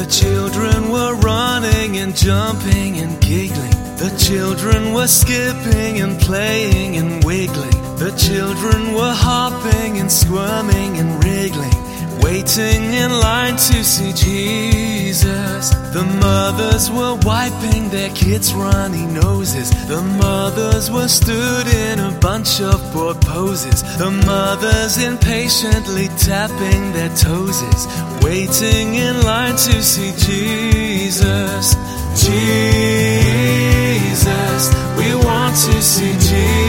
children were running and jumping and giggling. The children were skipping and playing and wiggling. The children were hopping and squirming and wriggling, waiting in line to see Jesus. The mothers were wiping their kids' runny noses. The mothers were stood in a bunch of bored poses. The mothers impatiently tapping their toeses, waiting in line to see Jesus. Jesus, we want to see Jesus.